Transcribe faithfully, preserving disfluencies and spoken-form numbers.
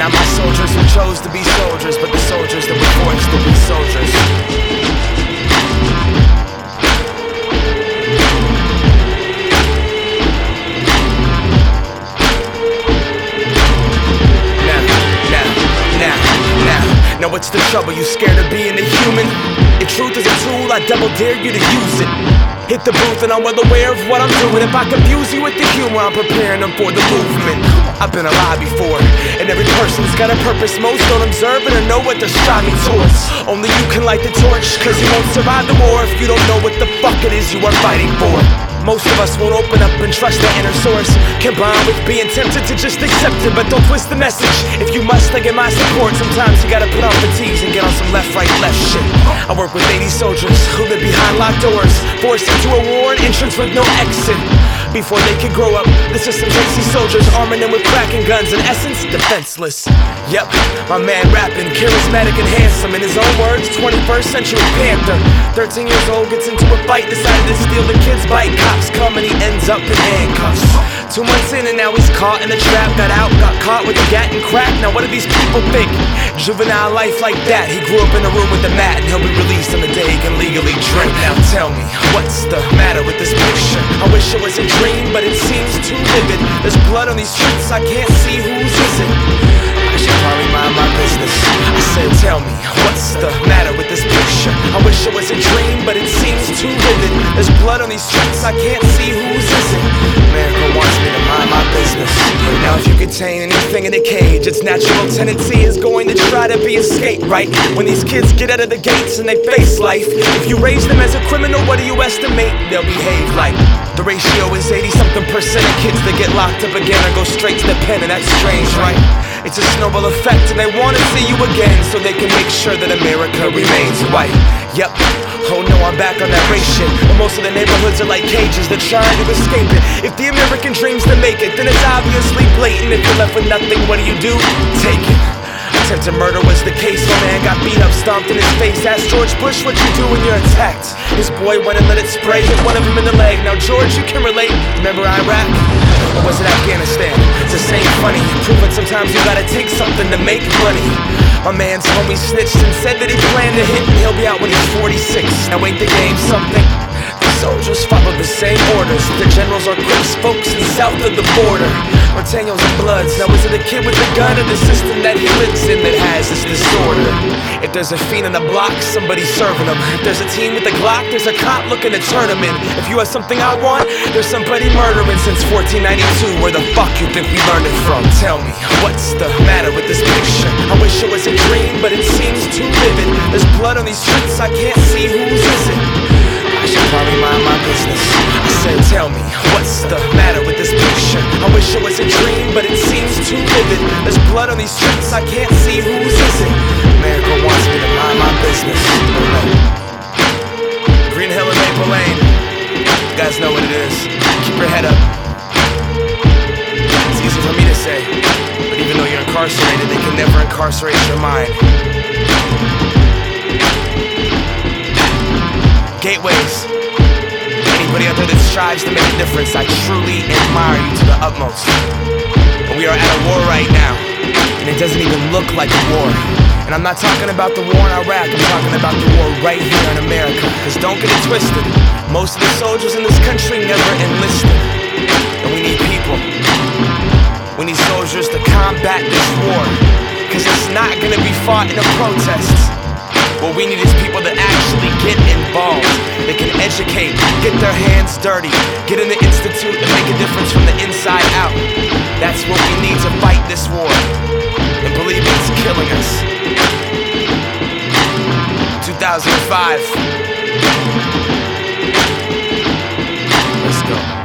got my soldiers who chose to be soldiers, but the soldiers that were forced to be soldiers. Now what's the trouble? You scared of being a human? If truth is a tool, I double dare you to use it. Hit the booth and I'm well aware of what I'm doing. If I confuse you with the humor, I'm preparing them for the movement. I've been alive before, and every person's got a purpose. Most don't observe it or know what they're striving towards. Only you can light the torch, cause you won't survive the war if you don't know what the fuck it is you are fighting for. Most of us won't open up and trust the inner source, combined with being tempted to just accept it. But don't twist the message. If you must, then get my support. Sometimes you gotta put on fatigues and get on some left, right, left shit. I work with eighty soldiers who live behind locked doors, forced into a war, an entrance with no exit. Before they could grow up, the system takes these soldiers, arming them with crack and guns, in essence, defenseless. Yep, my man rapping, charismatic and handsome. In his own words, twenty-first century panther. Thirteen years old, gets into a fight, decided to steal the kid's bike. Cops come and he ends up in handcuffs. Two months in and now he's caught in a trap. Got out, got caught with a gat and crack. Now what do these people think? Juvenile life like that. He grew up in a room with a mat, and he'll be released on the day he can legally drink. Now tell me, what's the matter with this picture? I wish it was a dream, but it seems too vivid. There's blood on these streets, I can't see whose is it. I should probably mind my business. I said, tell me, what's the matter with this picture? I wish it was a dream, but it seems too vivid. There's blood on these streets, I can't see whose is it. America wants me to mind my business. Now if you contain anything in a cage, its natural tendency is going to try to be escape, right? When these kids get out of the gates and they face life, if you raise them as a criminal, what do you estimate they'll behave like? The ratio is eighty something percent of kids that get locked up again or go straight to the pen, and that's strange, right? It's a snowball effect, and they wanna see you again so they can make sure that America remains white. Yep, oh no, I'm back on that race shit. But most of the neighborhoods are like cages, they're trying to escape it. If the American dream's to make it, then it's obviously blatant. If you're left with nothing, what do you do? Take it. Attempted murder was the case, my man got beat up, stomped in his face. Asked George Bush what you do when you're attacked. His boy went and let it spray, hit one of them in the leg. Now George, you can relate, remember Iraq? Or was it Afghanistan? It's the same funny, proving sometimes you gotta take something to make money. My man's homie snitched and said that he planned to hit, and he'll be out when he's forty-six. Now ain't the game something? The soldiers follow the same orders. The generals are Crips folks in south of the border. Daniels and Bloods. Now is it a kid with a gun or the system that he lives in that has this disorder? If there's a fiend on the block, somebody's serving them. If there's a team with a Glock, there's a cop looking to turn them in. If you have something I want, there's somebody murdering since fourteen ninety-two. Where the fuck you think we learned it from? Tell me, what's the matter with this picture? I wish it was a dream, but it seems too vivid. There's blood on these streets, I can't see whose is it. I should probably mind my business. I said, tell me, what's the matter with this picture? I wish it was a dream, but it seems too vivid. There's blood on these streets, I can't see whose is it. America wants me to mind my business. Oh no. Green Hill and Maple Lane, you guys know what it is. Keep your head up. It's easy for me to say, but even though you're incarcerated, they can never incarcerate your mind. Gateways, anybody out there that strives to make a difference, I truly admire you to the utmost. And we are at a war right now, and it doesn't even look like a war. And I'm not talking about the war in Iraq, I'm talking about the war right here in America. Cause don't get it twisted, most of the soldiers in this country never enlisted. And we need people, we need soldiers to combat this war. Cause it's not gonna be fought in a protest. What we need is people that actually get involved. They can educate, get their hands dirty, get in the institute and make a difference from the inside out. That's what we need to fight this war. And believe me, it's killing us. two thousand five. Let's go.